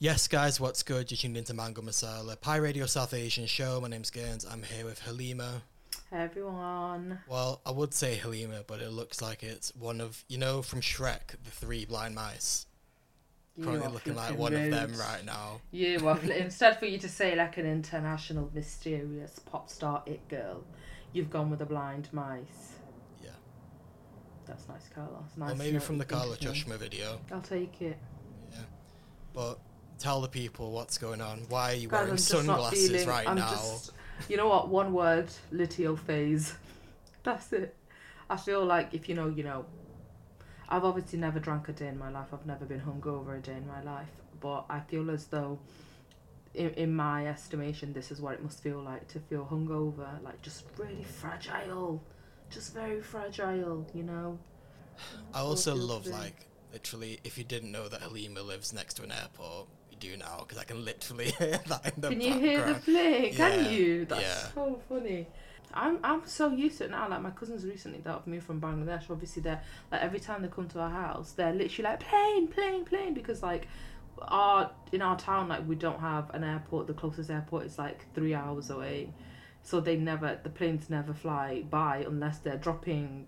Yes, guys, what's good? You're tuned into Mango Masala, Pi Radio South Asian show. My name's Gaines. I'm here with Halima. Hey everyone. Well, I would say Halima, but it looks like it's one of, from Shrek, the three blind mice. You Probably are looking like flipping one of them rude. right now. You are instead for you to say like an international mysterious pop star it girl, you've gone with a blind mice. Yeah. That's nice, Carlos. Nice. Or to maybe know what from you the think Carla of me. Joshma video. I'll take it. Yeah. But tell the people what's going on. Why are you Guys, wearing I'm just not sunglasses feeling. right I'm now? just. You know what? One word: luteal phase. That's it. I feel like if you know, you know. I've obviously never drank a day in my life. I've never been hungover a day in my life. But I feel as though, in my estimation, this is what it must feel like to feel hungover. Like just really fragile. Just very fragile, you know? I also feels love, today. literally, if you didn't know that Halima lives next to an airport, you do now, because I can literally hear that in the Can you background. hear the plane? Yeah, Can you? That's yeah. so funny. I'm so used to it now. Like my cousins recently that have moved from Bangladesh. Obviously, they're like every time they come to our house, they're literally like plane, because like in our town like we don't have an airport. The closest airport is like 3 hours away, so the planes never fly by unless they're dropping.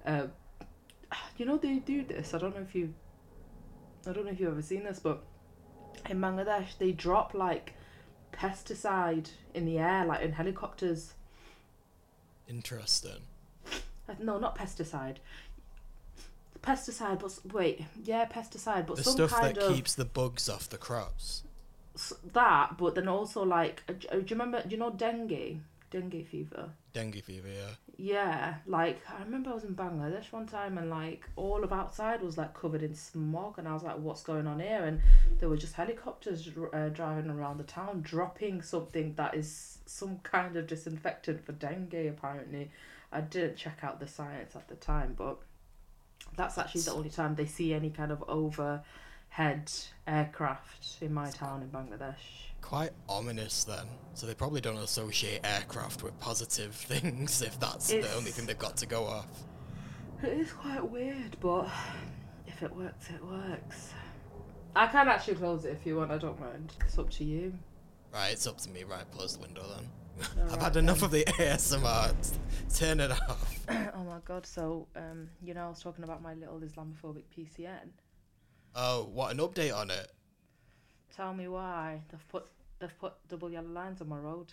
They do this. I don't know if you've ever seen this, but in Bangladesh they drop like pesticide in the air, like in helicopters. Interesting. No, not pesticide. Pesticide, but wait, yeah, pesticide, but The some stuff kind that of keeps the bugs off the crops. that. But then also like, do you remember? Do you know dengue fever? Dengue fever, yeah. Yeah, like I remember I was in Bangladesh one time and like all of outside was like covered in smog, and I was like, what's going on here? And there were just helicopters driving around the town dropping something that is some kind of disinfectant for dengue apparently. I didn't check out the science at the time, but that's actually the only time they see any kind of overhead aircraft in my town in Bangladesh. Quite ominous then. So they probably don't associate aircraft with positive things if that's the only thing they've got to go off. It is quite weird, but if it works, it works. I can actually close it if you want, I don't mind. It's up to you. Right, it's up to me. Right, close the window then. I've Alright had enough then. of the ASMR. Turn it off. Oh my god, so, I was talking about my little Islamophobic PCN. Oh, what, an update on it? Tell me why. They've put double yellow lines on my road.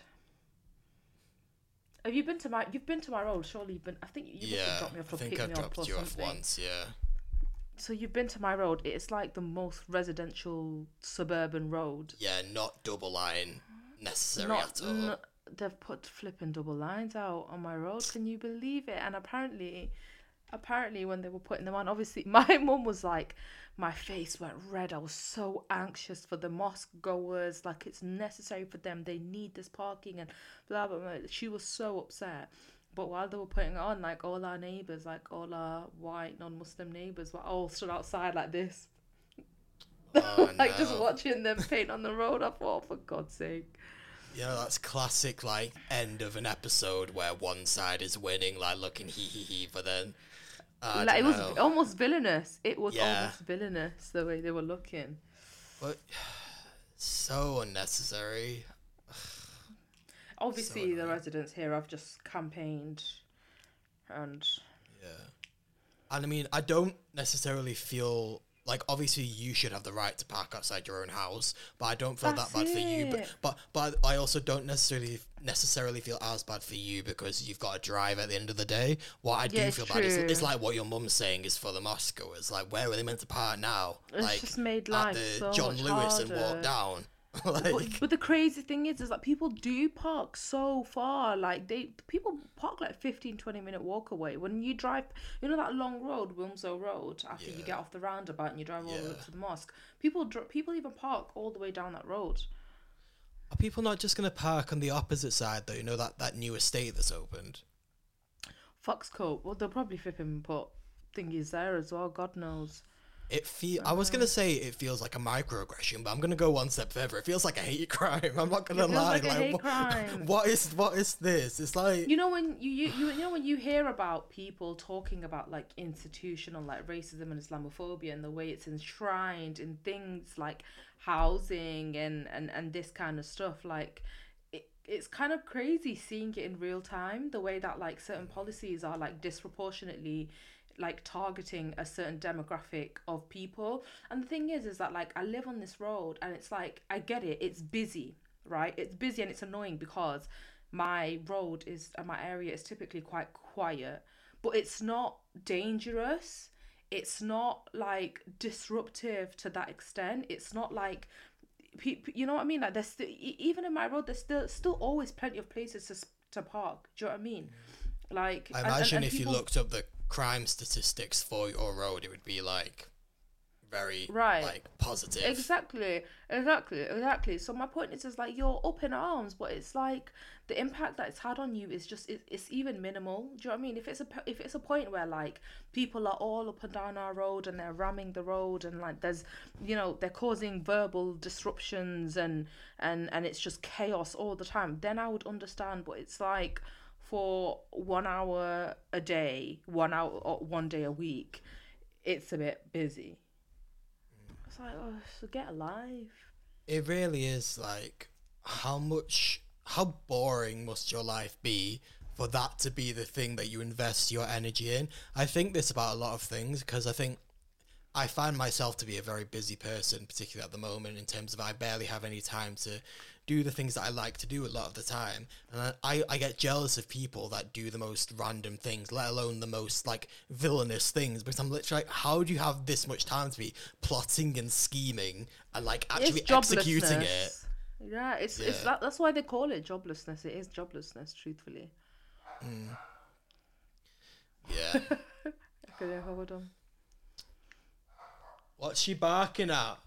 You've been to my road, surely you've been, I think you must have dropped me off I or think picked I've me up dropped or you off something. once, yeah. So you've been to my road. It's like the most residential suburban road. Yeah, not double line necessary at all. They've put flipping double lines out on my road. Can you believe it? And apparently when they were putting them on, obviously my mum was like, my face went red. I was so anxious for the mosque goers. Like it's necessary for them. They need this parking and blah blah blah. She was so upset. But while they were putting it on, like all our neighbours, like all our white non-Muslim neighbours, were all stood outside like this, Oh, like just no. watching them paint on the road. I thought, for God's sake. Yeah, that's classic, end of an episode where one side is winning, looking hee, but then, I Like, it don't was know. almost villainous. It was Yeah. almost villainous the way they were looking. But, so unnecessary. Obviously, So the annoying. residents here have just campaigned, and Yeah. And I mean, I don't necessarily feel obviously you should have the right to park outside your own house, but I don't feel That's that bad for you. it. But I also don't necessarily feel as bad for you because you've got to drive at the end of the day. What I Yeah, do it's feel bad is true. it's like what your mum's saying is for the Moscowers. Like, where are they meant to park now? It's just made at life the so John much Lewis and walk harder. down. But the crazy thing is that people do park so far. Like people park like 15-20 minute walk away. When you drive, that long road, Wilmslow Road, after you Yeah. get off the roundabout and you drive all the way Yeah. up to the mosque, people even park all the way down that road. Are people not just going to park on the opposite side, though? That new estate that's opened? Foxcote, well, they'll probably flip him and put thingies there as well. God knows. I was gonna say it feels like a microaggression, but I'm gonna go one step further. It feels like a hate crime. I'm not gonna It feels lie. like a hate crime. What is this? It's like, you know when you know when you hear about people talking about like institutional like racism and Islamophobia and the way it's enshrined in things like housing and this kind of stuff, like it's kind of crazy seeing it in real time, the way that like certain policies are like disproportionately like targeting a certain demographic of people. And the thing is that like I live on this road and it's like, I get it, it's busy, right? It's busy and it's annoying because my road is my area is typically quite quiet, but it's not dangerous. It's not like disruptive to that extent. It's not like you know what I mean? Like there's even in my road, there's still always plenty of places to park. Do you know what I mean? Like I imagine and if people, you looked up the crime statistics for your road, it would be like very right, like positive. exactly. So my point is like you're up in arms, but it's like the impact that it's had on you is just it's even minimal. Do you know what I mean? If it's a point where like people are all up and down our road and they're ramming the road and like there's, you know, they're causing verbal disruptions and it's just chaos all the time, then I would understand. But it's like for 1 hour a day, 1 hour or 1 day a week, it's a bit busy. It's like, oh, so get alive. It really is like how boring must your life be for that to be the thing that you invest your energy in? I think this about a lot of things because I think I find myself to be a very busy person, particularly at the moment, in terms of I barely have any time to do the things that I like to do a lot of the time. And I get jealous of people that do the most random things, let alone the most like villainous things, because I'm literally like, how do you have this much time to be plotting and scheming and like actually executing it? Yeah, it's that's why they call it joblessness. It is joblessness, truthfully. Yeah. Okay, hold on. What's she barking at?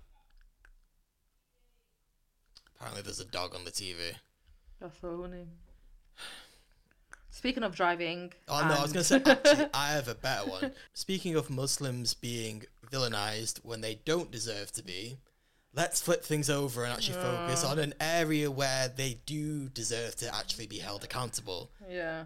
Apparently there's a dog on the TV. That's so funny. Speaking of driving... Oh, no, I was going to say, actually, I have a better one. Speaking of Muslims being villainized when they don't deserve to be, let's flip things over and actually focus on an area where they do deserve to actually be held accountable. Yeah.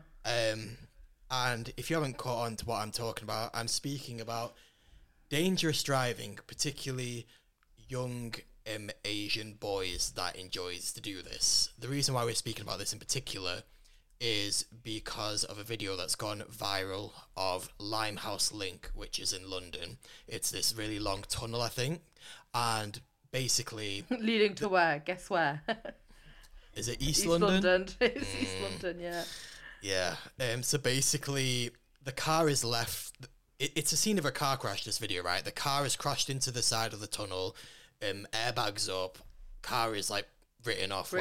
And if you haven't caught on to what I'm talking about, I'm speaking about dangerous driving, particularly young Asian boys that enjoys to do this. The reason why we're speaking about this in particular is because of a video that's gone viral of Limehouse Link, which is in London. It's this really long tunnel, I think, and basically... Leading to where? Guess where? Is it East London? It's East London, yeah. Yeah. So basically, the car is left... It's a scene of a car crash, this video, right? The car is crashed into the side of the tunnel, airbags up, car is like written off.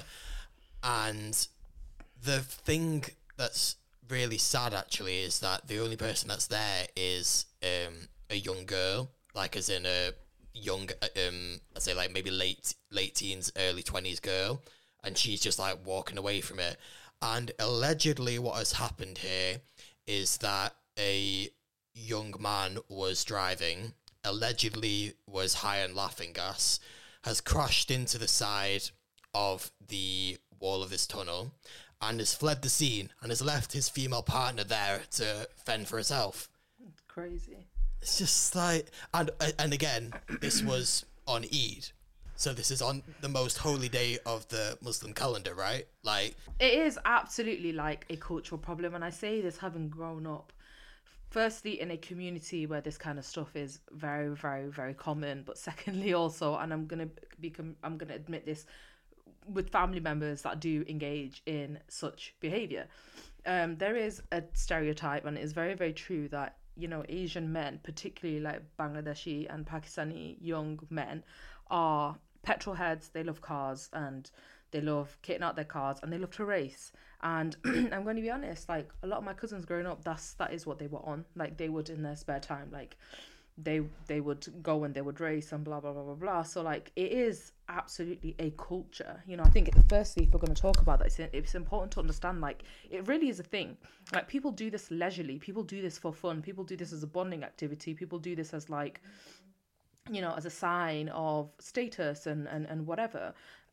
And the thing that's really sad actually is that the only person that's there is a young girl, like as in a young I'd say like maybe late teens, early 20s girl, and she's just like walking away from it. And allegedly what has happened here is that a young man was driving, allegedly was high on laughing gas, has crashed into the side of the wall of this tunnel and has fled the scene and has left his female partner there to fend for herself. It's crazy. It's just like, and again, this was on Eid. So this is on the most holy day of the Muslim calendar, right? Like, it is absolutely like a cultural problem. And I say this having grown up firstly in a community where this kind of stuff is very, very, very common, but secondly also, and I'm gonna admit this, with family members that do engage in such behavior, there is a stereotype, and it is very, very true, that, you know, Asian men, particularly like Bangladeshi and Pakistani young men, are petrol heads. They love cars and they love kitting out their cars and they love to race. And I'm going to be honest, like a lot of my cousins growing up, that is what they were on. Like they would in their spare time, like they would go and they would race and blah blah blah blah blah. So like it is absolutely a culture. You know, I think firstly, if we're going to talk about that, it's important to understand like it really is a thing. Like people do this leisurely, people do this for fun, people do this as a bonding activity, people do this as like, you know, as a sign of status and whatever.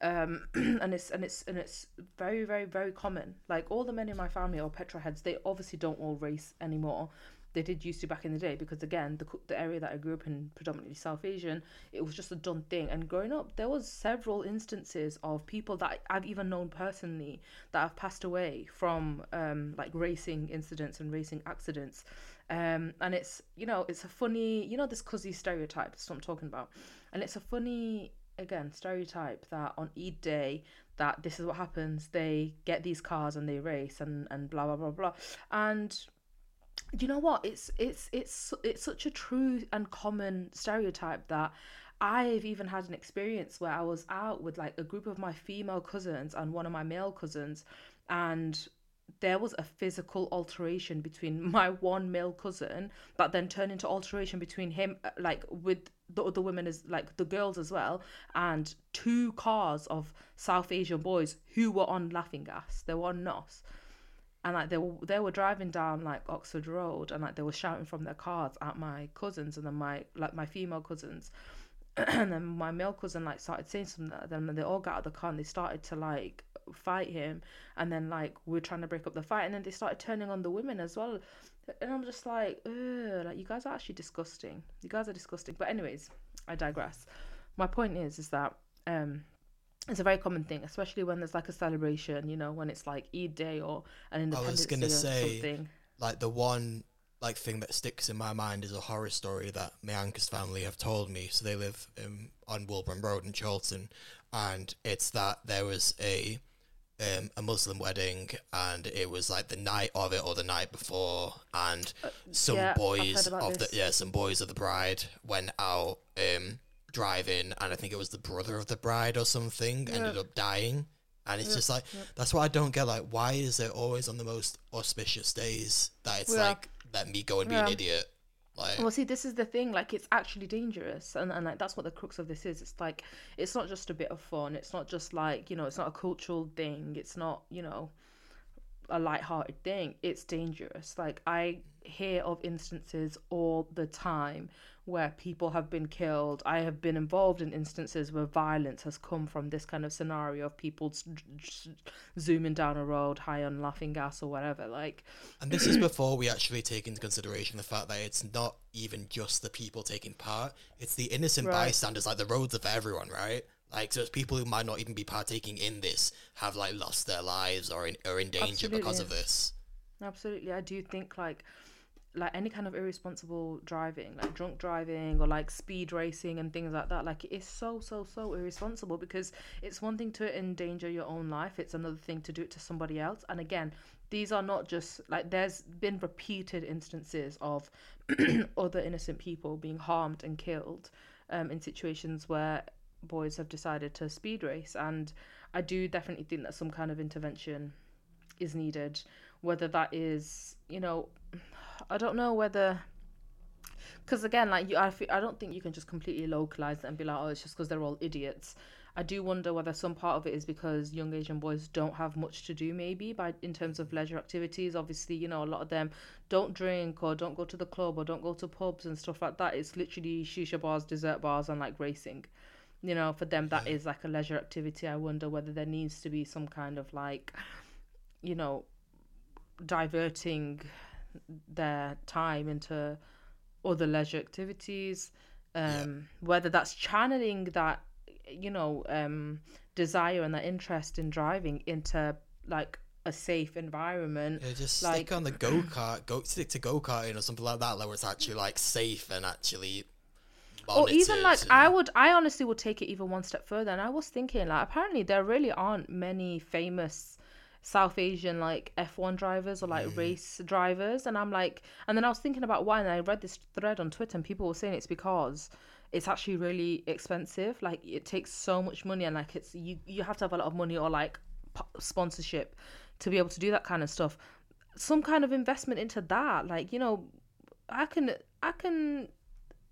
And it's very very very common. Like all the men in my family are petrol heads. They obviously don't all race anymore. They did used to back in the day, because again, the area that I grew up in, predominantly South Asian, it was just a done thing. And growing up, there was several instances of people that I've even known personally that have passed away from like racing incidents and racing accidents. And it's, you know, it's a funny, you know, this cuzzy stereotype, that's what I'm talking about. And it's a funny, again, stereotype that on Eid day, that this is what happens. They get these cars and they race and blah blah blah blah. And you know what? It's such a true and common stereotype that I've even had an experience where I was out with like a group of my female cousins and one of my male cousins, and there was a physical alteration between my one male cousin that then turned into alteration between him, like with the other women, as like the girls as well, and two cars of South Asian boys who were on laughing gas. They were on NOS. And like they were driving down like Oxford Road, and like they were shouting from their cars at my cousins, and then my female cousins, and then my male cousin like started saying something at them, and they all got out of the car and they started to like fight him, and then like we're trying to break up the fight, and then they started turning on the women as well, and I'm just like, ugh, like you guys are actually disgusting. You guys are disgusting. But anyways, I digress. My point is that it's a very common thing, especially when there's like a celebration, you know, when it's like Eid Day or an Independence Day or something. Like the one like thing that sticks in my mind is a horror story that my uncle's family have told me. So they live on Wilburn Road in Chorlton, and it's that there was a Muslim wedding, and it was like the night of it or the night before, and some boys of the bride went out driving, and I think it was the brother of the bride or something ended up dying. And it's just like, that's what I don't get. Like, why is it always on the most auspicious days that it's like, let me go and be an idiot? Like, well, see, this is the thing. Like, it's actually dangerous, and like that's what the crux of this is. It's like, it's not just a bit of fun. It's not just like, you know, it's not a cultural thing. It's not, you know, a light-hearted thing. It's dangerous. Like, I hear of instances all the time where people have been killed. I have been involved in instances where violence has come from this kind of scenario of people zooming down a road high on laughing gas or whatever. Like, and this is before we actually take into consideration the fact that it's not even just the people taking part, it's the innocent bystanders. Like, the roads are for everyone, right? Like, so it's people who might not even be partaking in this have like lost their lives or are in danger because of this. Absolutely. I do think like any kind of irresponsible driving, like drunk driving or like speed racing and things like that, like it is so irresponsible, because it's one thing to endanger your own life, it's another thing to do it to somebody else. And again, these are not just like, there's been repeated instances of other innocent people being harmed and killed in situations where boys have decided to speed race. And I do definitely think that some kind of intervention is needed, whether that is, you know, I don't know whether, because again, like I don't think you can just completely localize it and be like, oh, it's just because they're all idiots. I do wonder whether some part of it is because young Asian boys don't have much to do, maybe in terms of leisure activities. Obviously, you know, a lot of them don't drink or don't go to the club or don't go to pubs and stuff like that. It's literally shisha bars, dessert bars, and like racing. You know, for them that is like a leisure activity. I wonder whether there needs to be some kind of like, you know, diverting their time into other leisure activities, whether that's channeling that, you know, desire and that interest in driving into like a safe environment. Yeah, just like, stick on the go-kart, stick to go-karting or something like that, where it's actually like safe and actually monitored. Or even like, I honestly would take it even one step further, and I was thinking like, apparently there really aren't many famous South Asian like F1 drivers or like race drivers, and I'm like, and then I was thinking about why, and I read this thread on Twitter and people were saying it's because it's actually really expensive. Like, it takes so much money, and like it's you have to have a lot of money or like sponsorship to be able to do that kind of stuff. Some kind of investment into that, like, you know, I can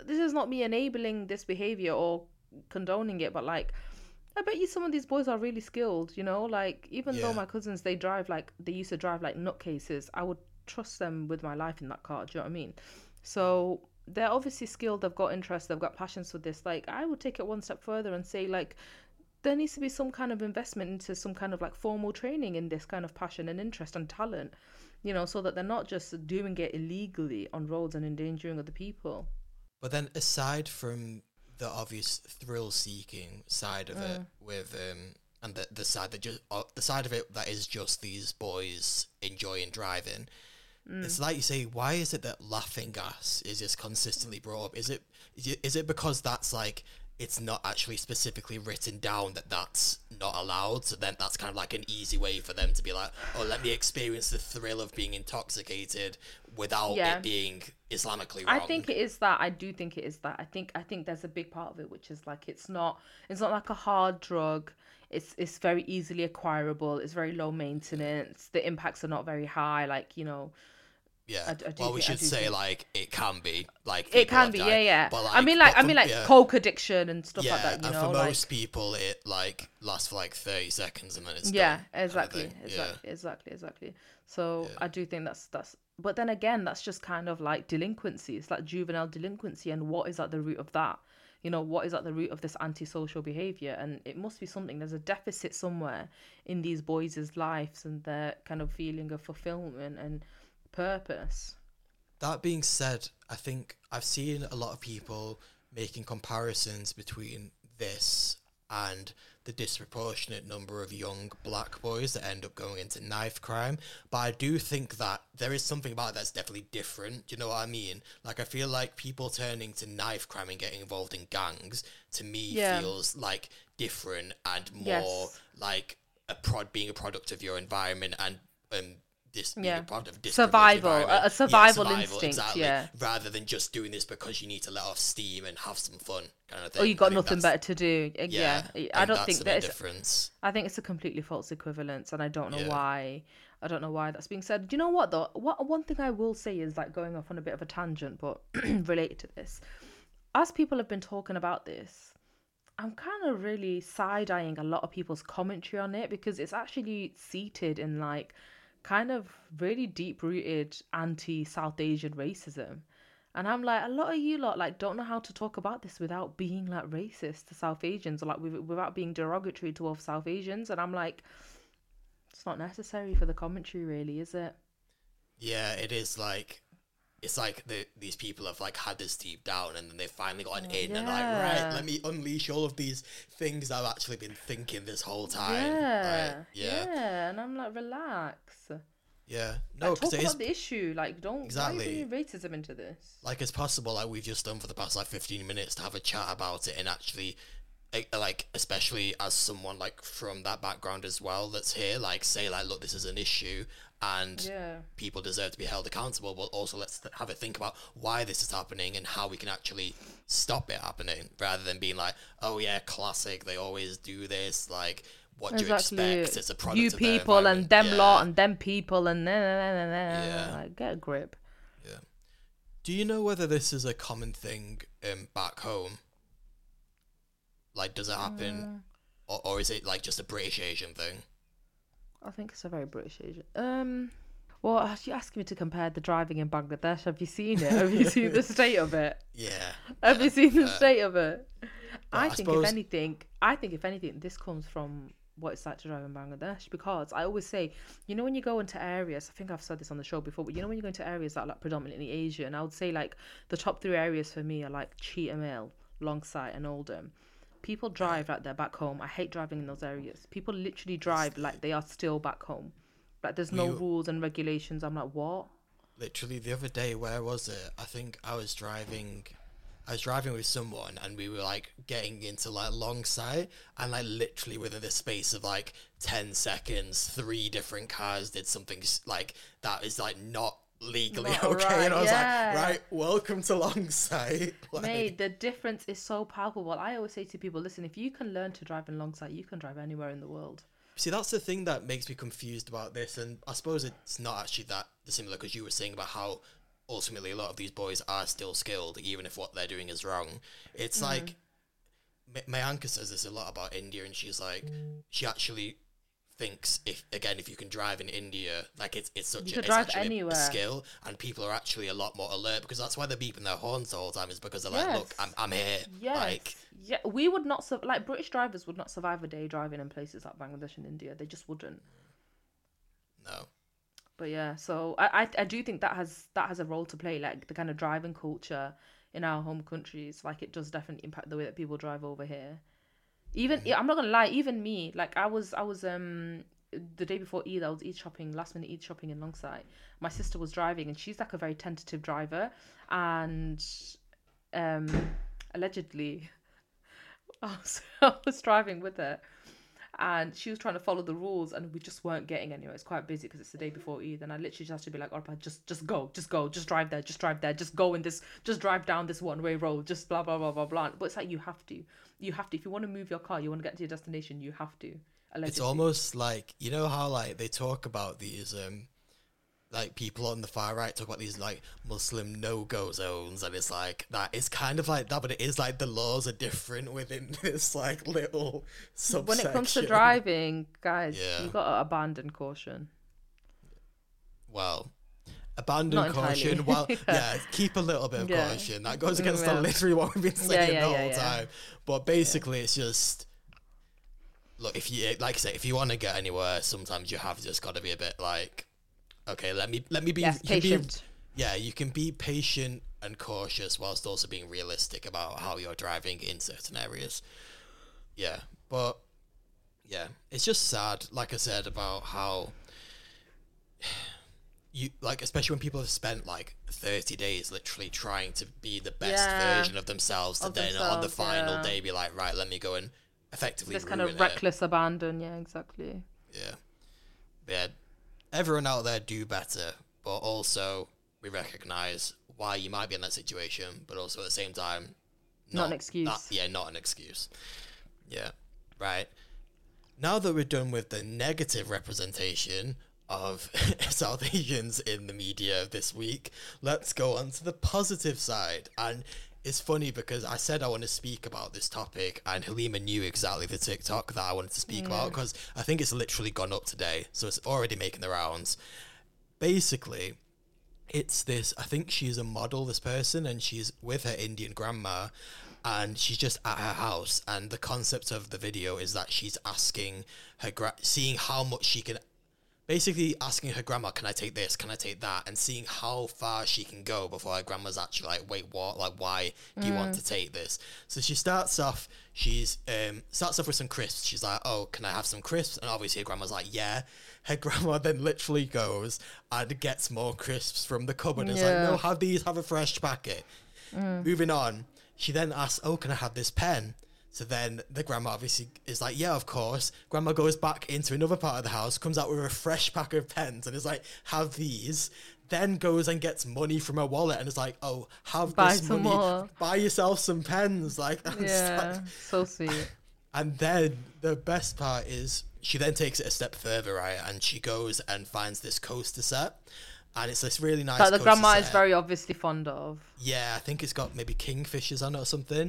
this is not me enabling this behavior or condoning it, but like, I bet you some of these boys are really skilled, you know, like, even though Yeah. my cousins, they used to drive like nutcases, I would trust them with my life in that car. Do you know what I mean? So they're obviously skilled, they've got interest, they've got passions for this. Like, I would take it one step further and say, like, there needs to be some kind of investment into some kind of like formal training in this kind of passion and interest and talent, you know, so that they're not just doing it illegally on roads and endangering other people. But then aside from the obvious thrill-seeking side of it, with and the side that just the side of it that is just these boys enjoying driving, it's like you say, why is it that laughing gas is just consistently brought up? Is it because that's like, it's not actually specifically written down that that's not allowed, so then that's kind of like an easy way for them to be like, oh, let me experience the thrill of being intoxicated without Yeah. it being Islamically wrong. I think it is that. I do think it is that. I think there's a big part of it which is like, it's not like a hard drug. It's very easily acquirable. It's very low maintenance. The impacts are not very high. Like, you know, Yeah. I do Well, we think- I should do say think- like it can be like it people can have be, died, yeah. But, I mean, like yeah. coke addiction and stuff like that. You and know, for like, most people, it like lasts for like 30 seconds and then it's yeah, done, kind of exactly, thing. exactly. So I do think that's. But then again, that's just kind of like delinquency. It's like juvenile delinquency, and what is at the root of that? You know, what is at the root of this antisocial behavior? And it must be something. There's a deficit somewhere in these boys' lives and their kind of feeling of fulfillment and purpose. That being said, I think I've seen a lot of people making comparisons between this and the disproportionate number of young black boys that end up going into knife crime. But I do think that there is something about it that's definitely different. Do you know what I mean? Like, I feel like people turning to knife crime and getting involved in gangs, to me, Yeah. feels like different and more Yes. like being a product of your environment and this being Yeah. a product of disprivileged Survival, environment. a survival instinct, exactly. yeah. Rather than just doing this because you need to let off steam and have some fun, kind of thing. Or you I got think nothing that's- better to do. Yeah, I don't think that's that the is. difference. I think it's a completely false equivalence, and I don't know Yeah. why. I don't know why that's being said. Do you know what though? One thing I will say is, like, going off on a bit of a tangent, but related to this. As people have been talking about this, I'm kind of really side-eyeing a lot of people's commentary on it, because it's actually seated in like kind of really deep-rooted anti-South Asian racism. And I'm like, a lot of you lot like don't know how to talk about this without being like racist to South Asians, or like without being derogatory towards South Asians. And I'm like, it's not necessary for the commentary, really, is it? Yeah, it is like, it's like these people have like had this deep down and then they've finally gotten in and like, right, let me unleash all of these things I've actually been thinking this whole time. Yeah, Right? Yeah. And I'm like, relax. Yeah. No, Like, because talk it about is the issue. Like, don't Exactly. why are you bringing racism into this? like, it's possible, like we've just done for the past like 15 minutes, to have a chat about it and actually like, especially as someone like from that background as well that's here, like, say like, look, this is an issue and Yeah. people deserve to be held accountable, but also let's have a think about why this is happening and how we can actually stop it happening, rather than being like, oh yeah, classic, they always do this, like, what do you expect? It's a product you of their people and environment. them Yeah. lot and them people and Yeah. like, get a grip. Yeah. Do you know whether this is a common thing back home? Like, does it happen, or is it like just a British Asian thing? I think it's a very British Asian. Well, you're asking me to compare the driving in Bangladesh. Have you seen it? Have you seen the state of it? Yeah. Have you seen the state of it? I I think suppose- if anything, this comes from what it's like to drive in Bangladesh, because I always say, you know, when you go into areas, I think I've said this on the show before, but you know, when you go into areas that are like predominantly Asian, I would say like the top 3 areas for me are like Cheetah Mill, Longsight and Oldham. People drive like they're back home. I hate driving in those areas. People literally drive like they are still back home. Like, there's no rules and regulations. I'm like, what? Literally the other day, where was it? I think I was driving with someone and we were like getting into like Longsight, and like literally within the space of like 10 seconds 3 different cars did something like that is like not legally Not okay, right, and I was yeah. like, right, welcome to Longsight. Like, Mate, the difference is so palpable. I always say to people, listen, if you can learn to drive in Longsight, you can drive anywhere in the world. see, that's the thing that makes me confused about this, and I suppose it's not actually that dissimilar, because you were saying about how ultimately a lot of these boys are still skilled, even if what they're doing is wrong. It's like, Mayanka says this a lot about India, and she's like, she actually thinks if you can drive in India, like it's such it's actually a skill, and people are actually a lot more alert, because that's why they're beeping their horns the whole time, is because they're like, look, I'm here. Like, yeah, we would not like British drivers would not survive a day driving in places like Bangladesh and India. They just wouldn't. No. But yeah, so I do think that has a role to play, like the kind of driving culture in our home countries. Like, it does definitely impact the way that people drive over here. Even I'm not gonna lie, even me, like I was the day before Eid, I was last minute Eid shopping in Longsight. My sister was driving, and she's like a very tentative driver, and allegedly I was driving with her, and she was trying to follow the rules, and we just weren't getting anywhere. It's quite busy because it's the day before Eid, and I literally just have to be like, Orpa, just go, just drive there, just go in this, just drive down this one-way road, just blah blah blah blah blah. But it's like, you have to if you want to move your car, you want to get to your destination, you have to. Allegedly. It's almost like, you know how like they talk about these like people on the far right talk about these like Muslim no-go zones, and it's like that. It's kind of like that, but it is like the laws are different within this like little subsection. When it comes to driving, guys, you gotta abandon caution. Well, abandon caution. Well, keep a little bit of caution. That goes against literally what we've been saying the whole time. But basically, it's just, look, if you, like I say, if you want to get anywhere, sometimes you have just got to be a bit like, okay, let me be patient. You can be patient and cautious whilst also being realistic about how you're driving in certain areas. Yeah, but yeah, it's just sad, like I said, about how you, like, especially when people have spent like 30 days literally trying to be the best version of themselves, to then on the final day be like, right, let me go and effectively this kind of reckless abandon. Yeah, exactly. Yeah, everyone out there, do better, but also we recognize why you might be in that situation, but also at the same time, not an excuse. Not an excuse. Yeah, right. Now that we're done with the negative representation of South Asians in the media this week, let's go on to the positive side. And it's funny because I said I want to speak about this topic, and Halima knew exactly the TikTok that I wanted to speak about, because I think it's literally gone up today, so it's already making the rounds. Basically, it's this, I think she's a model, this person, and she's with her Indian grandma, and she's just at her house, and the concept of the video is that she's asking her, seeing how much she can, basically asking her grandma, can I take this, can I take that, and seeing how far she can go before her grandma's actually like, wait, what, like, why do you want to take this? So she starts off with some crisps. She's like, oh, can I have some crisps? And obviously her grandma's like, yeah. Her grandma then literally goes and gets more crisps from the cupboard, and is like, no, have these, have a fresh packet. Moving on, she then asks, oh, can I have this pen? So then the grandma obviously is like, yeah, of course. Grandma goes back into another part of the house, comes out with a fresh pack of pens, and is like, have these. Then goes and gets money from her wallet, and is like, oh, buy this money. More. Buy yourself some pens. Like, so sweet. And then the best part is she then takes it a step further, right? And she goes and finds this coaster set. And it's this really nice that the grandma is very obviously fond of. Yeah, I think it's got maybe kingfishers on it or something.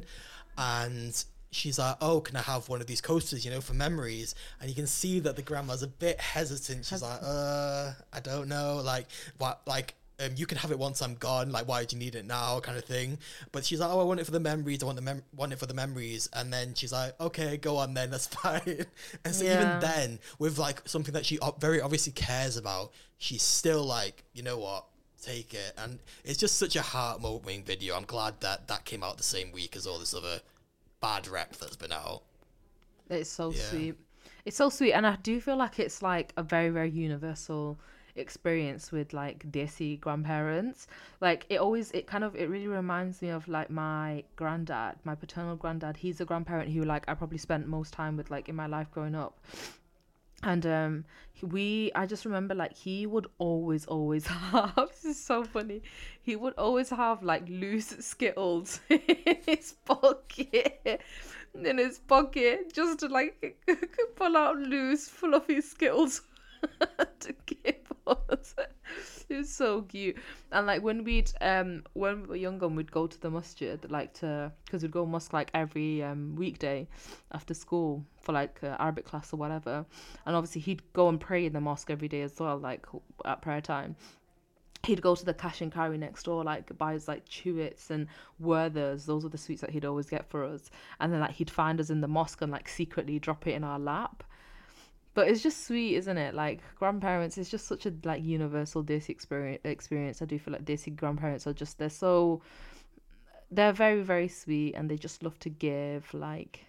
And she's like, oh, can I have one of these coasters, for memories? And you can see that the grandma's a bit hesitant. She's like, I don't know. Like, what, like, you can have it once I'm gone. Like, why do you need it now? Kind of thing. But she's like, oh, I want it for the memories. I want it for the memories. And then she's like, okay, go on then. That's fine. And so even then, with like something that she very obviously cares about, she's still like, you know what? Take it. And it's just such a heart-warming video. I'm glad that came out the same week as all this other bad rep that's been out. It's so sweet. It's so sweet, and I do feel like it's like a very, very universal experience with like Desi grandparents. Like it really reminds me of like my granddad, my paternal granddad. He's a grandparent who like I probably spent most time with like in my life growing up. And I just remember like he would always have, this is so funny, he would always have like loose Skittles in his pocket, just to like pull out loose fluffy Skittles to give us. It was so cute. And like when we were younger, we'd go to the masjid because we'd go mosque like every weekday after school for like Arabic class or whatever. And obviously he'd go and pray in the mosque every day as well, like at prayer time. He'd go to the cash and carry next door, like buy us like chewits and Werthers. Those were the sweets that he'd always get for us. And then like he'd find us in the mosque and like secretly drop it in our lap. But it's just sweet, isn't it? Like grandparents, it's just such a like universal Desi experience. I do feel like Desi grandparents are just they're very, very sweet, and they just love to give, like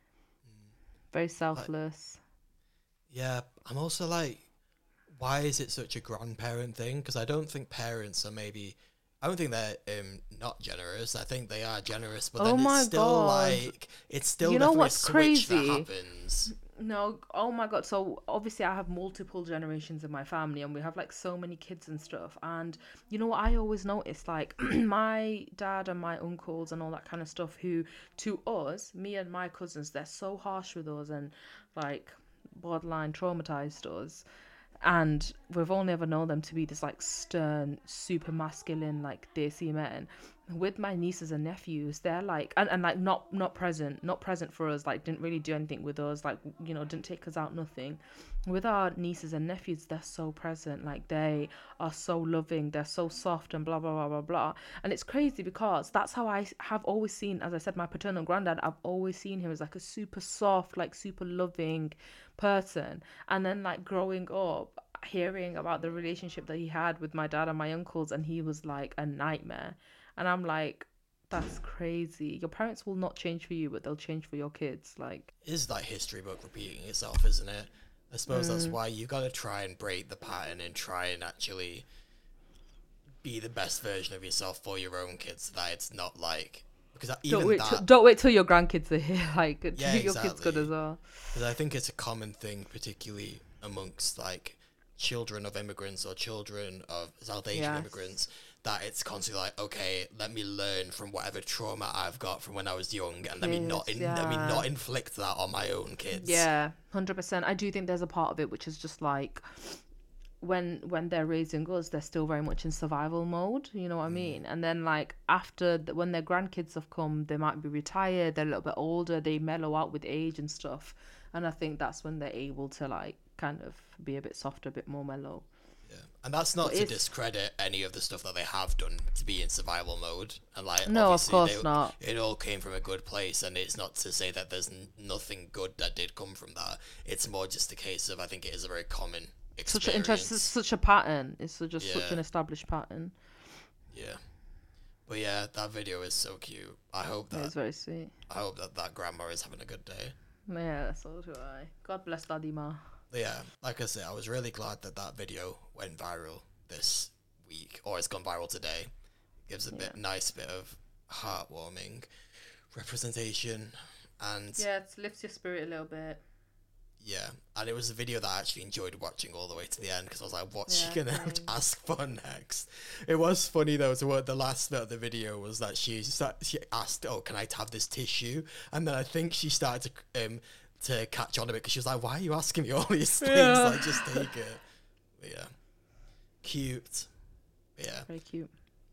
very selfless. Yeah, I'm also like, why is it such a grandparent thing? Because I don't think parents are maybe. I don't think they're not generous. I think they are generous, but Oh then my it's still God. like it's still You know definitely a what's switch that crazy? happens. No, oh my God. So obviously I have multiple generations in my family, and we have like so many kids and stuff. And you know what I always notice, like my dad and my uncles and all that kind of stuff, who to us, me and my cousins, they're so harsh with us and like borderline traumatized us. And we've only ever known them to be this like stern, super masculine, like desi men. With my nieces and nephews, they're like, and like not present for us, like didn't really do anything with us, like, you know, didn't take us out, nothing. With our nieces and nephews, they're so present, like they are so loving, they're so soft and blah blah blah blah blah. And it's crazy because that's how I have always seen, as I said, my paternal granddad. I've always seen him as like a super soft, like super loving person. And then like growing up, hearing about the relationship that he had with my dad and my uncles, and he was like a nightmare. And I'm like, that's crazy. Your parents will not change for you, but they'll change for your kids. Like, Is that history book repeating itself, isn't it? I suppose that's why you got to try and break the pattern and try and actually be the best version of yourself for your own kids. So that it's not like because don't wait till your grandkids are here. Like, yeah, treat your kids good exactly. as well. Because I think it's a common thing, particularly amongst like children of immigrants or children of South Asian Yes. immigrants, that it's constantly like, okay, let me learn from whatever trauma I've got from when I was young, and let me not inflict that on my own kids. Yeah, 100%. I do think there's a part of it which is just like when they're raising us, they're still very much in survival mode. You know what I mean? And then like when their grandkids have come, they might be retired. They're a little bit older. They mellow out with age and stuff. And I think that's when they're able to like kind of be a bit softer, a bit more mellow. Yeah. And that's not But to discredit any of the stuff that they have done to be in survival mode. And like, No, of obviously, course not. it all came from a good place, and it's not to say that there's nothing good that did come from that. It's more just a case of I think it is a very common Such an experience. such a pattern. It's just such Yeah. an established pattern. Yeah. But yeah, that video is so cute. I hope It's that very sweet. that grandma is having a good day. Yeah, so do I. God bless Daddy Ma. But yeah, like I said, I was really glad that that video went viral this week, or it's gone viral today. Gives a nice bit of heartwarming representation, and Yeah, it lifts your spirit a little bit. yeah, and it was a video that I actually enjoyed watching all the way to the end because I was like, what's she Yeah, gonna same. ask for next? It was funny though. So what the last bit of the video was that she asked, "Oh, can I have this tissue?" And then I think she started to catch on a bit because she was like, "Why are you asking me all these things? Yeah. Like, just take it." But yeah, cute. But yeah, Very cute.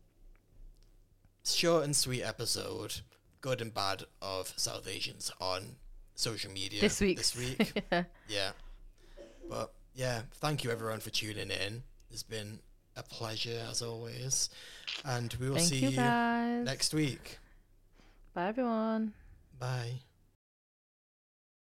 short and sweet episode, good and bad of South Asians on social media This week. Yeah. Yeah. But yeah, thank you everyone for tuning in. It's been a pleasure as always. And we will Thank see you you guys. next week. Bye everyone. Bye.